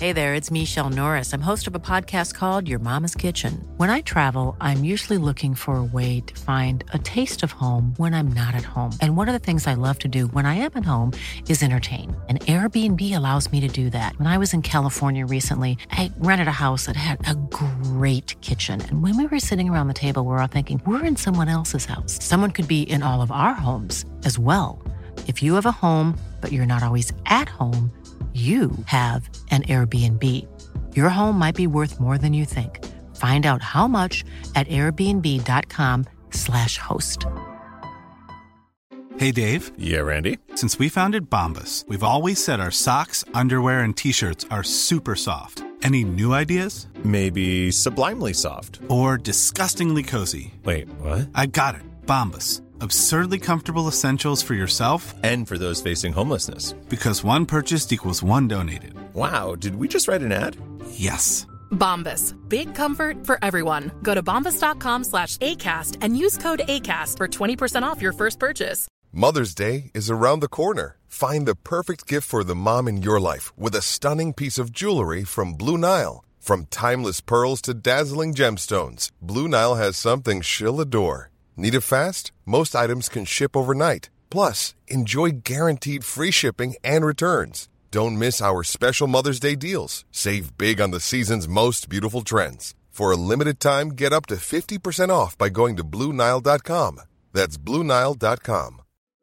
Hey there, it's Michelle Norris. I'm host of a podcast called Your Mama's Kitchen. When I travel, I'm usually looking for a way to find a taste of home when I'm not at home. And one of the things I love to do when I am at home is entertain. And Airbnb allows me to do that. When I was in California recently, I rented a house that had a great kitchen. And when we were sitting around the table, we were all thinking, we're in someone else's house. Someone could be in all of our homes as well. If you have a home, but you're not always at home, you have an Airbnb. Your home might be worth more than you think. Find out how much at airbnb.com/host. Hey, Dave. Yeah, Randy. Since we founded Bombas, we've always said our socks, underwear, and T-shirts are super soft. Any new ideas? Maybe sublimely soft. Or disgustingly cozy. Wait, what? I got it. Bombas. Absurdly comfortable essentials for yourself and for those facing homelessness. Because one purchased equals one donated. Wow, did we just write an ad? Yes. Bombas. Big comfort for everyone. Go to bombas.com/ACAST and use code ACAST for 20% off your first purchase. Mother's Day is around the corner. Find the perfect gift for the mom in your life with a stunning piece of jewelry from Blue Nile. From timeless pearls to dazzling gemstones, Blue Nile has something she'll adore. Need it fast? Most items can ship overnight. Plus, enjoy guaranteed free shipping and returns. Don't miss our special Mother's Day deals. Save big on the season's most beautiful trends. For a limited time, get up to 50% off by going to BlueNile.com. That's BlueNile.com.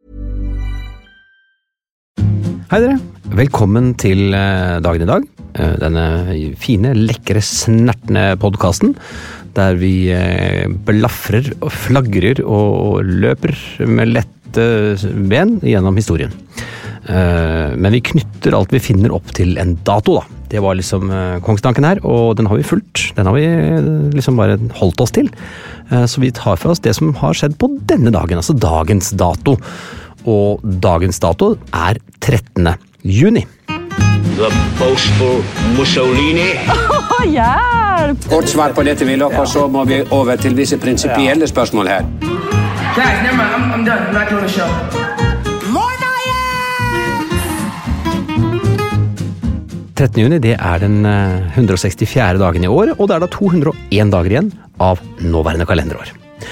Hei dere, velkommen til dagen i dag. Denne fine, lekre, snertne podcasten, der vi blafrer og flagrer og løper med lette ben gjennom historien. Men vi knytter alt vi finner opp til en dato da. Det var liksom kongstanken her, og den har vi fulgt. Den har vi liksom bare holdt oss til. Så vi tar for oss det som har skjedd på denne dagen, altså dagens dato. Og dagens dato 13. juni. The boastful Mussolini. Hjelp! Kort svar på dette, Willoch, og så må vi over til visse prinsipielle spørsmål her. Guys, never mind. I'm done. I'm not doing the show. More diet! 13. juni, det den 164. dagen i år, og det da 201 dager igjen av nåværende kalenderår.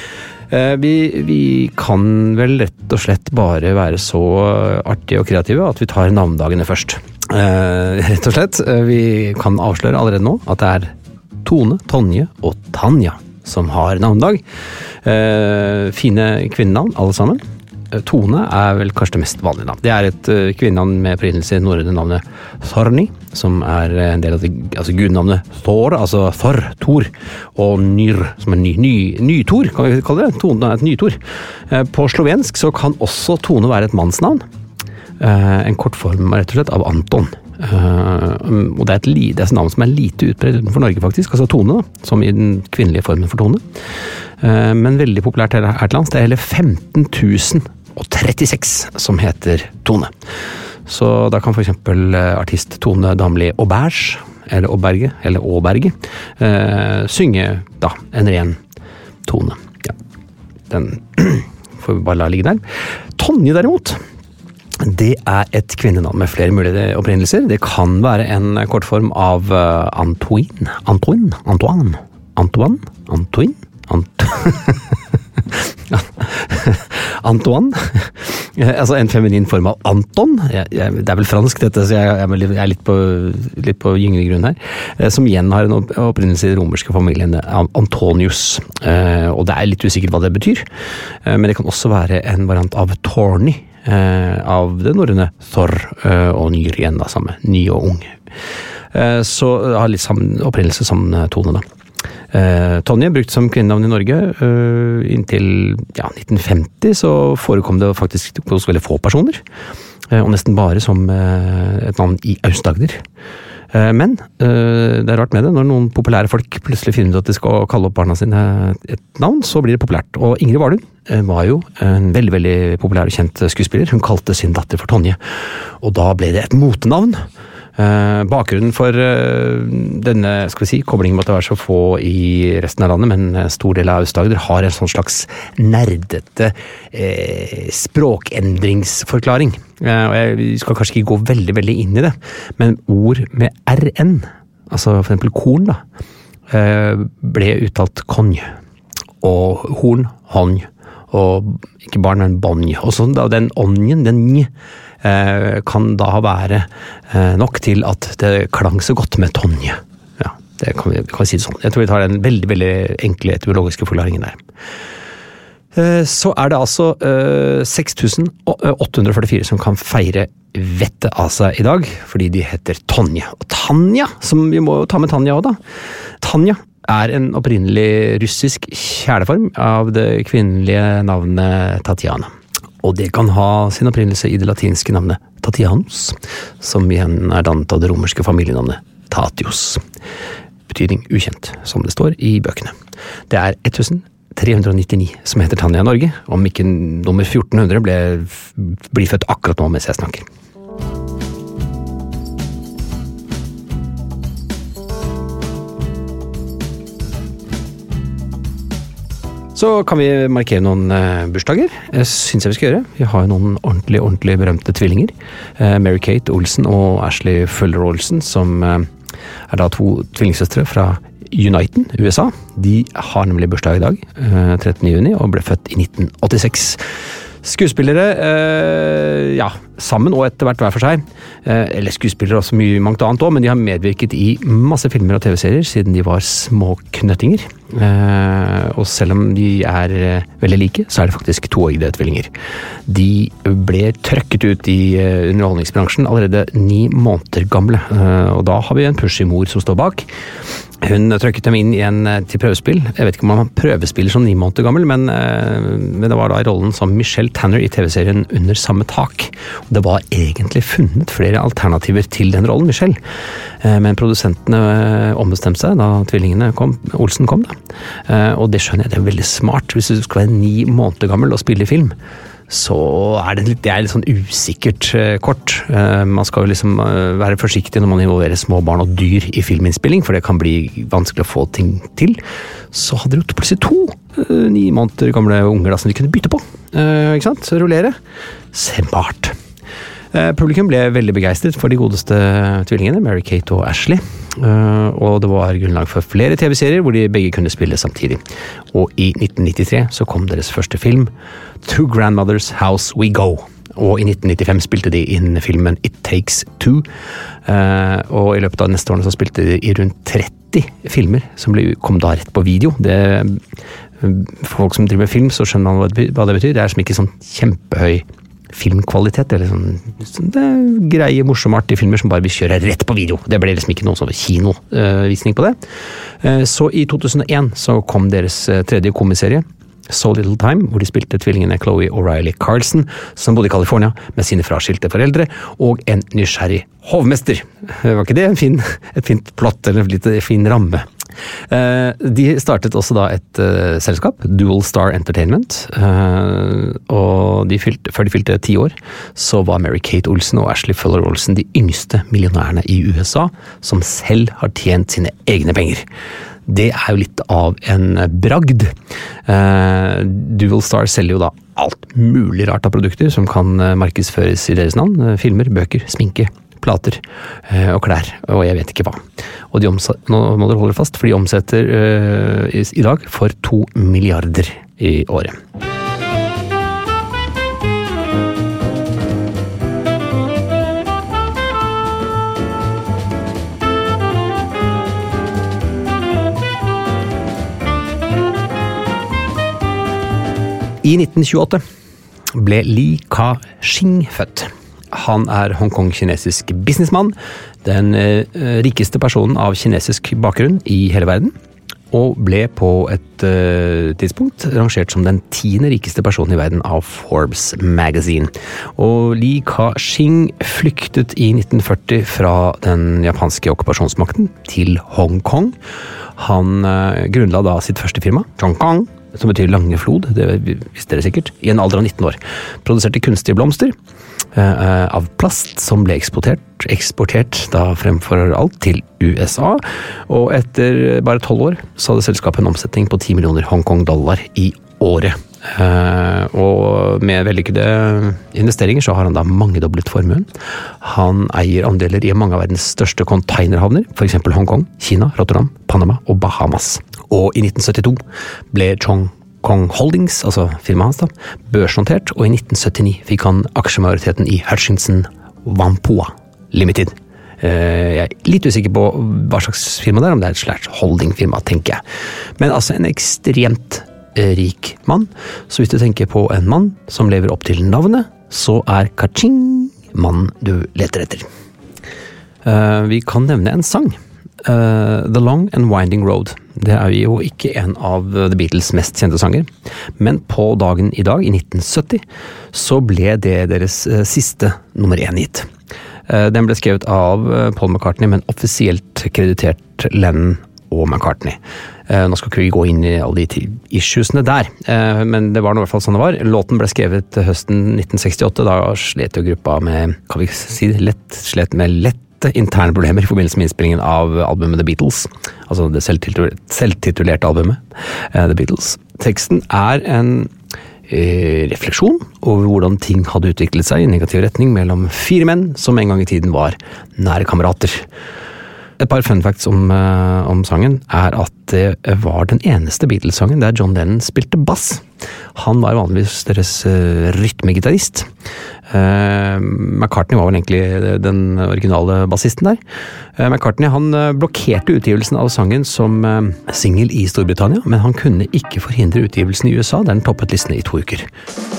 Vi kan vel rett og slett bare være så artige og kreative at vi tar navndagene først. Rett og slett, vi kan avsløre allerede nå at det Tone, Tonje og Tanja som har navndag. Fine kvinnenavn, alle sammen. Tone vel kanskje det mest vanlige navn. Det et kvinnenavn med opprinnelse i norrøne navnet Thorni, som en del av det, altså gudnavnet Thor, altså Thor, Thor, og Nyr, som ny-Thor, kan vi kalle det. Tone et ny-Thor. På slovensk så kan også Tone være et mannsnavn. En kortform rett og slett av Anton. Og det et navn som lite utbredt utenfor Norge faktisk, altså Tone da, som i den kvinnelige formen for Tone. Men veldig populært her til lands. Det hele 15.036 som heter Tone. Så da kan for eksempel artist Tone Damli Auberge, eller Auberge, eller Åberge, synge da en ren Tone. Ja. Den får vi bare la ligge der. Tonje derimot, det et kvinnenavn med flere mulige opprinnelser. Det kan være en kortform av Antoine. Antoine. Altså en feminin form av Anton. Det vel fransk dette, så jeg litt på gyngende grunn her. Som igjen har en opprinnelse i den romerske familien Antonius. Og det litt usikkert hva det betyr. Men det kan også være en variant av Torni. Av det norrøne Thor og Nyr igjen da, samme ny og ung. Så har litt samme opprinnelse som Tone da. Tonje brukt som kvinnenavn i Norge inntil 1950 så forekom det faktisk hos veldig få personer og nesten bare som et navn i Aust-Agder. Men det rart med det, når noen populære folk plutselig finner ut at de skal kalle opp barna sine et navn, så blir det populært. Og Ingrid Vardun var jo en veldig, veldig populær og kjent skuespiller. Hun kalte sin datter for Tonje. Og da ble det et motenavn. Bakgrunnen for denne, skal vi si, koblingen måtte være så få i resten av landet, men en stor del av Aust-Agder har en sånn slags nerdete språkendringsforklaring. Og jeg skal kanskje ikke gå veldig, veldig inn i det, men ord med RN, altså for eksempel korn da, ble uttalt konj, og horn, honj, og ikke barn, men bonj. Og sånn da, den onjen, den nj, kan da være nok til at det klang så godt med tonje. Ja, det kan vi si det sånn. Jeg tror vi tar den veldig, veldig enkle etymologiske forklaringen der. Så det altså 6.844 som kan feire vettet av seg i dag, fordi de heter Tonje. Og Tanja, som vi må ta med Tanja også da. Tanja en opprinnelig russisk kjæleform av det kvinnelige navnet Tatjana. Og det kan ha sin opprinnelse i det latinske navnet Tatianus, som igjen dannet av det romerske familienavnet Tatius. Betydning ukjent, som det står i bøkene. Det 1399 som heter Tanja i Norge, om ikke nummer 1400 blir født akkurat nå mens jeg snakker. Så kan vi markere noen bursdager. Jeg synes vi skal gjøre. Vi har jo noen ordentlig berømte tvillinger. Mary-Kate Olsen og Ashley Fuller Olsen, som da 2 tvillingsøstre fra Uniten, USA. De har nemlig bursdag i dag, 13. juni, og ble født i 1986. Skuespillere, ja, sammen og etter hvert hver for seg. Eller skuespillere også mye mangt annet også, men de har medvirket i masse filmer og TV-serier siden de var små knøttinger. Og selv om de veldig like, så det faktisk 2-eggede tvillinger. De ble trøkket ut i underholdningsbransjen allerede 9 måneder gamle, og da har vi en pushy mor som står bak. Hun trykket dem inn igjen til prøvespill. Jeg vet ikke om han prøvespiller som 9 måneder gammel, men det var da i rollen som Michelle Tanner i TV-serien Under samme tak. Det var egentlig funnet flere alternativer til den rollen, Michelle. Men produsentene ombestemte seg da tvillingene Olsen kom da. Og det skjønner jeg, det veldig smart. Hvis du skal være 9 måneder gammel og spille i film, så det litt sånn usikkert kort. Man skal jo liksom være forsiktig når man involverer små barn og dyr i filminnspilling, for det kan bli vanskelig å få ting til. Så hadde du plutselig 2 9 måneder gamle unger da, som de kunne bytte på. Ikke sant? Så rullere. Smart. Publikum ble veldig begeistret for de godeste tvillingene, Mary-Kate og Ashley. Og det var grunnlag for flere TV-serier hvor de begge kunne spille samtidig. Og i 1993 så kom deres første film, To Grandmother's House We Go. Og i 1995 spilte de inn filmen It Takes Two. Og i løpet av neste årene så spilte de i rundt 30 filmer som kom da rett på video. For folk som driver med film, så skjønner man hva det betyr. Det som ikke sånn kjempehøy filmkvalitet, eller sånn det greie, morsomme, artige filmer som bare vil kjøre rett på video. Det ble liksom ikke noen sånn kinovisning på det. Så i 2001 så kom deres tredje komiserie, So Little Time, hvor de spilte tvillingene Chloe og Riley Carlson, som bodde i California med sine fraskilte foreldre, og en nysgjerrig hovmester. Var ikke det et fint plott, eller en fin ramme? De startet også da et selskap, Dual Star Entertainment, og før de fylte 10 år, så var Mary-Kate Olsen og Ashley Fuller Olsen de yngste millionærene i USA, som selv har tjent sine egne penger. Det jo litt av en bragd. Dual Star selger jo da alt mulig rart av produkter som kan markedsføres i deres navn. Filmer, bøker, sminke, plater og klær, og jeg vet ikke hva. Og nå må dere holde fast, for de omsetter i dag for 2 milliarder i året. I 1928 ble Li Ka-shing født. Han Hongkong-kinesisk businessmann, den rikeste personen av kinesisk bakgrunn i hele verden, og ble på et tidspunkt rangert som den 10. rikeste personen i verden av Forbes Magazine. Og Li Ka-shing flyktet i 1940 fra den japanske okkupasjonsmakten til Hongkong. Han grunnla da sitt første firma, Hongkong som betyr lange flod, det visste dere sikkert, i en alder av 19 år. Produserte kunstige blomster av plast som ble eksportert da fremfor alt til USA, og etter bare 12 år så hadde selskapet en omsetning på 10 millioner Hongkong-dollar i året. Og med vellykkede investeringer så har han da mangedoblet formuen. Han eier andeler i mange av verdens største containerhavner, for eksempel Hongkong, Kina, Rotterdam, Panama og Bahamas. Og i 1972 ble Chong Kong Holdings, altså firmaet hans da, børsnotert, og i 1979 fikk han aksjemajoriteten i Hutchinson Whampoa Limited. Jeg er litt usikker på hva slags firma det er, om det er et slags holdingfirma, tenker jeg. Men altså en ekstremt rik mann, så hvis du tenker på en mann som lever opp til navnet, så er Kaching mannen du leter etter. Vi kan nevne en sang. The Long and Winding Road. Det er jo ikke en av The Beatles mest kjente sanger, men på dagen i dag, i 1970, så ble det deres siste nummer 1 hit. Den ble skrevet av Paul McCartney, men offisielt kreditert Lennon og McCartney. Nå skal ikke vi gå inn i alle de issuesene der, men det var nå i hvert fall sånn det var. Låten ble skrevet høsten 1968, da slet jo gruppa med, kan vi si det, slet med lette interne problemer i forbindelse med innspillingen av albumet The Beatles, altså det selvtitulerte albumet The Beatles. Teksten er en refleksjon over hvordan ting hadde utviklet seg i negativ retning mellom 4 menn som en gang i tiden var nære kamerater. Et par fun facts om sangen er at det var den eneste Beatles-sangen der John Lennon spilte bass. Han var vanligvis deres rytmegitarist. McCartney var vel egentlig den originale bassisten der. McCartney han blokkerte utgivelsen av sangen som single i Storbritannia, men han kunne ikke forhindre utgivelsen i USA, der den toppet listene i 2 uker.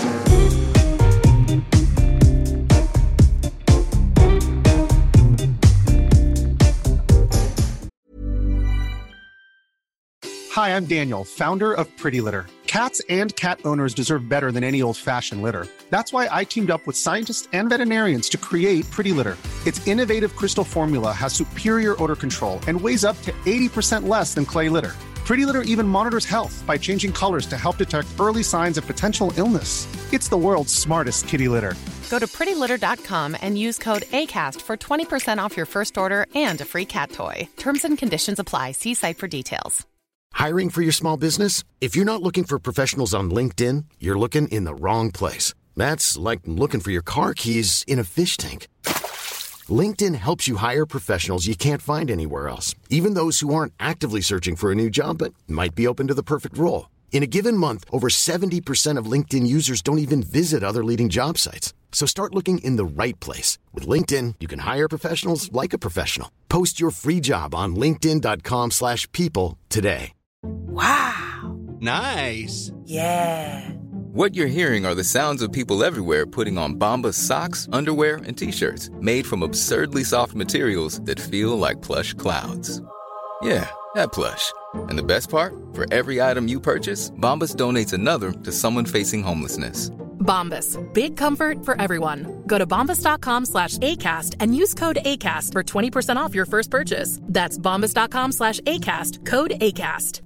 Hi, I'm Daniel, founder of Pretty Litter. Cats and cat owners deserve better than any old-fashioned litter. That's why I teamed up with scientists and veterinarians to create Pretty Litter. Its innovative crystal formula has superior odor control and weighs up to 80% less than clay litter. Pretty Litter even monitors health by changing colors to help detect early signs of potential illness. It's the world's smartest kitty litter. Go to prettylitter.com and use code ACAST for 20% off your first order and a free cat toy. Terms and conditions apply. See site for details. Hiring for your small business? If you're not looking for professionals on LinkedIn, you're looking in the wrong place. That's like looking for your car keys in a fish tank. LinkedIn helps you hire professionals you can't find anywhere else, even those who aren't actively searching for a new job but might be open to the perfect role. In a given month, over 70% of LinkedIn users don't even visit other leading job sites. So start looking in the right place. With LinkedIn, you can hire professionals like a professional. Post your free job on linkedin.com/people today. Wow. Nice. Yeah. What you're hearing are the sounds of people everywhere putting on Bombas socks, underwear, and T-shirts made from absurdly soft materials that feel like plush clouds. Yeah, that plush. And the best part? For every item you purchase, Bombas donates another to someone facing homelessness. Bombas. Big comfort for everyone. Go to bombas.com/ACAST and use code ACAST for 20% off your first purchase. That's bombas.com/ACAST. Code ACAST.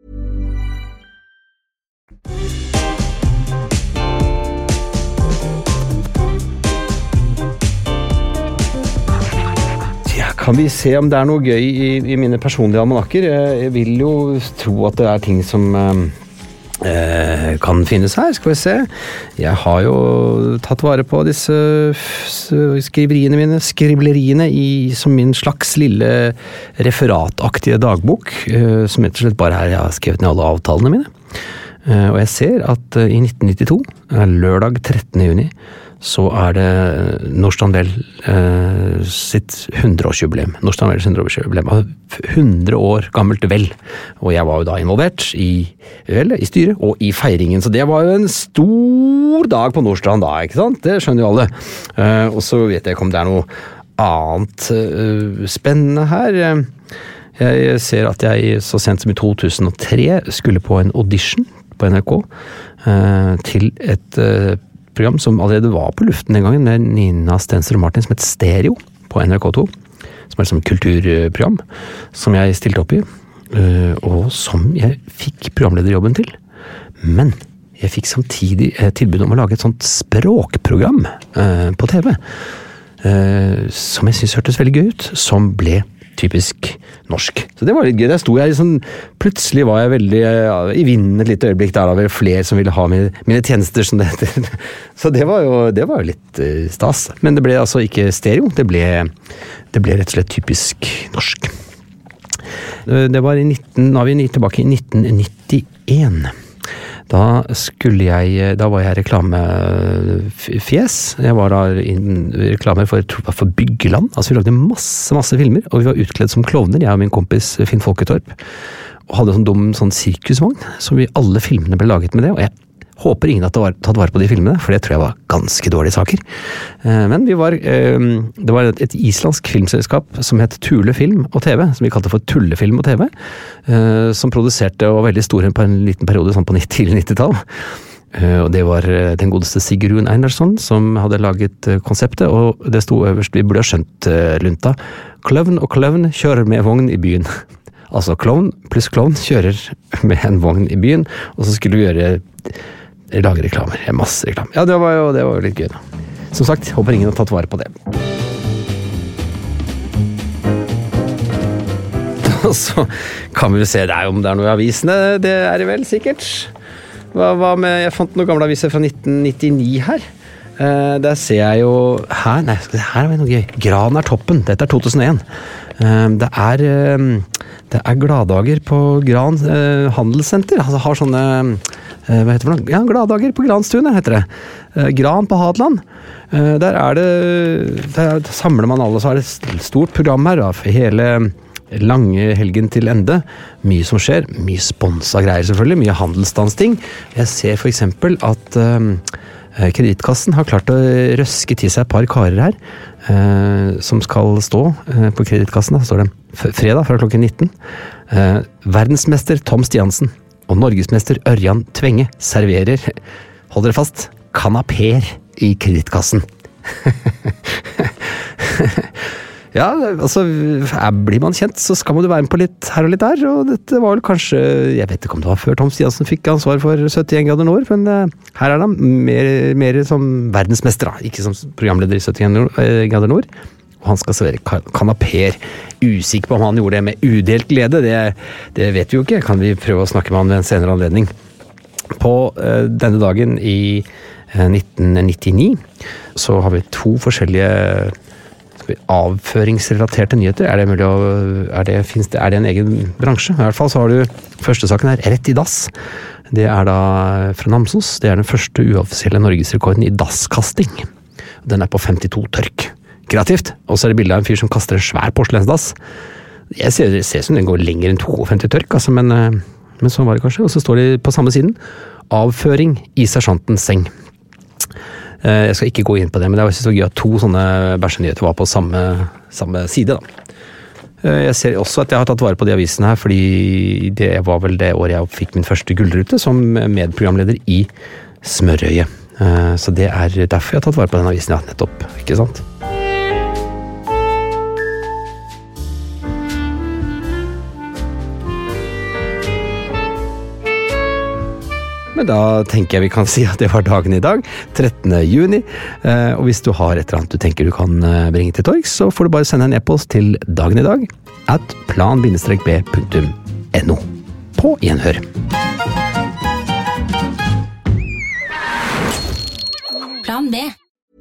Kan vi se om det er noe gøy i mine personlige almanakker? Jeg vil jo tro at det er ting som kan finnes her, skal vi se. Jeg har jo tatt vare på disse skribleriene som min slags lille referataktige dagbok, som rett og slett bare her jeg har skrevet ned alle avtalene mine. Og jeg ser at i 1992, lørdag 13. juni, så er det Norstrand Vel sitt 100-årsjubileum. Norstrand Vel 100-årsjubileum. 100 år gammelt vel. Og jeg var jo da involvert i styret og i feiringen. Så det var jo en stor dag på Norstrand da, ikke sant? Det skjønner jo alle. Og så vet jeg ikke om det er noe annet spennende her. Jeg ser at jeg så sent som i 2003 skulle på en audition på NRK til et program som allerede var på luften den gangen med Nina Stenser og Martin som het Stereo på NRK2, som er et kulturprogram som jeg stilte opp i, og som jeg fikk programlederjobben til. Men jeg fikk samtidig tilbud om å lage et sånt språkprogram på TV, som jeg synes hørtes veldig gøy ut, som ble typisk norsk. Så det var litt gøy. Der sto jeg sånn, plutselig var jeg veldig i vinden et lite øyeblikk, der da var det flere som ville ha mine tjenester, som det heter. Så det var jo litt stas. Men det ble altså ikke stereo, det ble rett og slett typisk norsk. Det var nå er vi tilbake i 1991. Da var jeg reklamefjes. Jeg var da reklamer for Byggeland. Altså vi lagde masse filmer, og vi var utkledd som klovner, jeg og min kompis Finn Folketorp. Og hadde sånn sirkusvogn, som alle filmene ble laget med det, og jeg håper ingen hadde tatt vare på de filmene, for det tror jeg var ganske dårlige saker. Men det var et islandsk filmselskap som het Thule Film og TV, som vi kalte for Tullefilm og TV, som produserte og var veldig store på en liten periode, sånn på tidlig 90-tall. Og det var den godeste Sigrun Einarsson som hadde laget konseptet, og det sto øverst, vi burde ha skjønt lunta. Klovn og klovn kjører med vogn i byen. Altså klovn pluss klovn kjører med en vogn i byen, og så skulle vi lage reklamer, masse reklamer. Ja, det var jo litt gøy da. Som sagt, håper ingen har tatt vare på det. Og så kan vi jo se om det er noe i avisene, det er det vel sikkert. Hva med, jeg fant noen gamle aviser fra 1999 her. Der ser jeg jo, her er noe gøy. Gran er toppen, dette er 2001. Det er gladdager på Gran handelssenter, altså har sånne hva heter det for noe? Ja, gladdager på Granstunet heter det. Gran på Hadeland. Der samler man alle, så er det et stort program her, for hele lange helgen til ende. Mye som skjer, mye sponsa greier selvfølgelig, mye handelsdansting. Jeg ser for eksempel at Kreditkassen har klart å røske til seg et par karer her, som skal stå på Kreditkassen. Da står det fredag fra klokken 19. Verdensmester Tom Stiansen og norgesmester Ørjan Tvenge serverer, hold dere fast, kanaper i Kreditkassen. Ja, altså, blir man kjent, så skal man jo være med på litt her og litt der, og dette var vel kanskje, jeg vet ikke om det var før Tom Stiansen fikk ansvar for 71 grader nord, men her er han mer som verdensmester, ikke som programleder i 71 grader nord. Og han skal servere kanaper. Usikker på om han gjorde det med udelt glede, det vet vi jo ikke. Kan vi prøve å snakke med han ved en senere anledning. På denne dagen i 1999 så har vi 2 forskjellige avføringsrelaterte nyheter. Er det en egen bransje? I hvert fall så har du, første saken er Rett i dass. Det er da fra Namsos. Det er den første uoffisielle norgesrekorden i dasskasting. Den er på 52 tørk. Kreativt. Og så er det bildet av en fyr som kaster en svær porselensdass. Jeg ser som den går lenger enn 52 tørk, altså, men sånn var det kanskje. Og så står det på samme siden, avføring i sersjantens seng. Jeg skal ikke gå inn på det, men det var så gøy at 2 sånne bæsjenyheter var på samme side da. Jeg ser også at jeg har tatt vare på de avisene her, fordi det var vel det året jeg fikk min første gullrute som medprogramleder i Smørøyet. Så det er derfor jeg har tatt vare på den avisen, ja, nettopp, ikke sant? Men da tenker jeg vi kan si at det var dagen i dag, 13. juni, og hvis du har et eller annet du tenker du kan bringe til torgs, så får du bare sende en e-post til dagenidag @plan-b.no. På gjenhør. Plan B.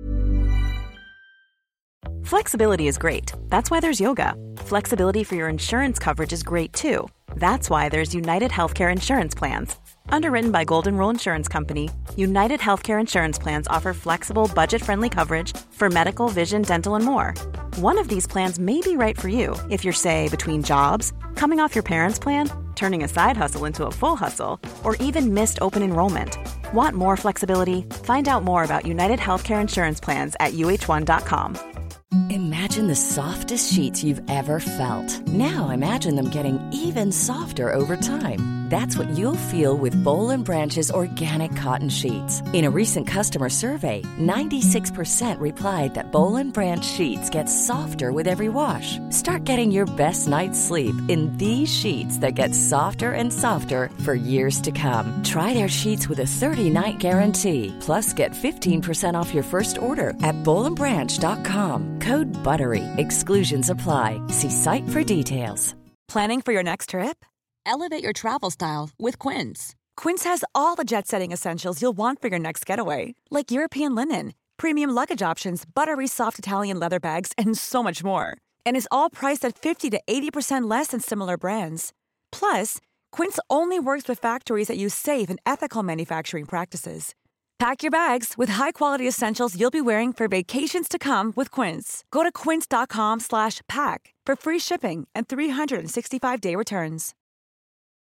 Flexibility is great. That's why there's yoga. Flexibility for your insurance coverage is great too. That's why there's United Healthcare Insurance Plans. Underwritten by Golden Rule Insurance Company, United Healthcare Insurance Plans offer flexible, budget-friendly coverage for medical, vision, dental, and more. One of these plans may be right for you if you're, say, between jobs, coming off your parents' plan, turning a side hustle into a full hustle, or even missed open enrollment. Want more flexibility? Find out more about United Healthcare Insurance Plans at uh1.com. Imagine the softest sheets you've ever felt. Now imagine them getting even softer over time. That's what you'll feel with Boll & Branch's organic cotton sheets. In a recent customer survey, 96% replied that Boll & Branch sheets get softer with every wash. Start getting your best night's sleep in these sheets that get softer and softer for years to come. Try their sheets with a 30-night guarantee. Plus, get 15% off your first order at bollandbranch.com. Code BUTTERY. Exclusions apply. See site for details. Planning for your next trip? Elevate your travel style with Quince. Quince has all the jet-setting essentials you'll want for your next getaway, like European linen, premium luggage options, buttery soft Italian leather bags, and so much more. And is all priced at 50 to 80% less than similar brands. Plus, Quince only works with factories that use safe and ethical manufacturing practices. Pack your bags with high-quality essentials you'll be wearing for vacations to come with Quince. Go to quince.com/pack for free shipping and 365-day returns.